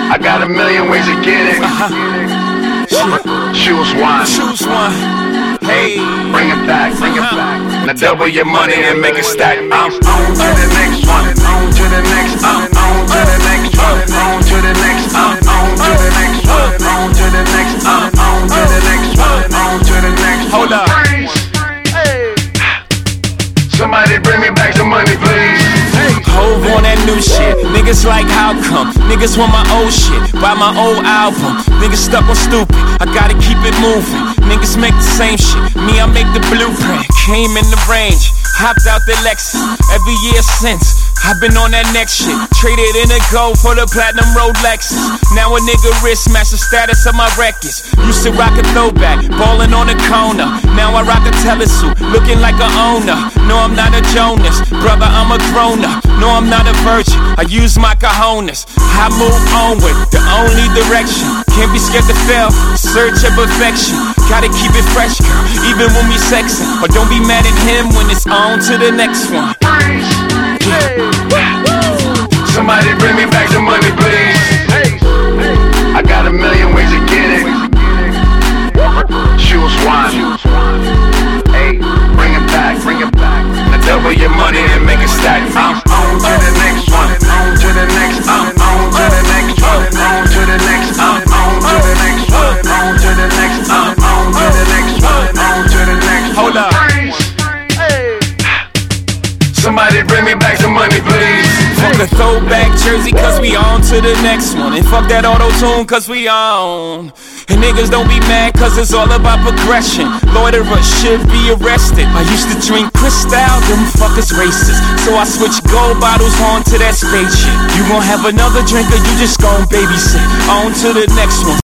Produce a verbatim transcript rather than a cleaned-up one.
I got a million ways to get it. Uh-huh. Choose one. Choose one. Hey, bring it back, bring it back. Now double your money and make it stack. I'm on to the next one, on to the next, I'm on to the next one, on to the next, I'm on to the next one, on to the next, I'm on to the next one, on to the next. Hold up. Somebody bring me back some money, please. Hove on that new shit. Niggas like how come? Niggas want my old shit. Buy my old album. Niggas stuck on stupid. I gotta keep it moving. Niggas make the same shit. Me, I make the blueprint. Came in the range. Hopped out the Lexus. Every year since. I've been on that next shit. Traded in a gold for the platinum Rolexes. Now a nigga wrist match the status of my records. Used to rock a throwback, ballin' on the corner. Now I rock a telesuit, looking like a owner. No, I'm not a Jonas, brother, I'm a grown-up. No, I'm not a virgin, I use my cojones. I move onward, the only direction. Can't be scared to fail, search of perfection. Gotta keep it fresh, girl, even when we sexin'. Or don't be mad at him when it's on to the next one. Somebody bring me back some money, please. I got a million ways to get it. Choose one. Hey, bring it back, bring it back. Now double your money and make it stack. I'm on to the next one, on to the next, I'm on to the next one, on to the next, I'm on to the next one, on to the next, I'm on to the next one, on to the next. Hold up. Somebody bring me back some money, please. Fuck a throwback jersey, cause we on to the next one. And fuck that auto-tune, cause we on. And niggas don't be mad, cause it's all about progression. Loiterers should be arrested. I used to drink Cristal, them fuckers racist. So I switched gold bottles on to that spaceship. You gon' have another drink or you just gon' babysit. On to the next one.